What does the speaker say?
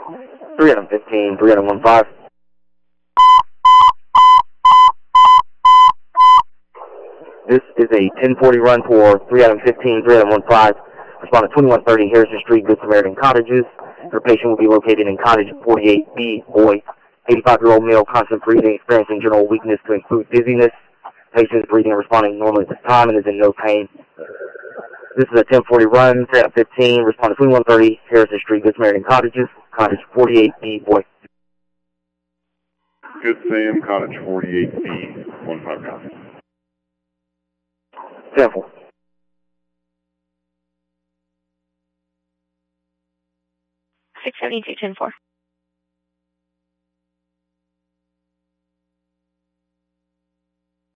3 Adam 15, 3 Adam 15. This is a 1040 run for 3 Adam 15, 3 Adam 15. Respond to 2130 Harrison Street, Good Samaritan Cottages. Your patient will be located in Cottage 48B, boy. 85-year-old male, constant breathing, experiencing general weakness to include dizziness. Patient is breathing and responding normally at this time and is in no pain. This is a 1040 run, 3 Adam 15. Respond to 2130 Harrison Street, Good Samaritan Cottages. Cottage 48B, boy. Good Sam, Cottage 48B, 15 copy. 10-4. 672-10-4.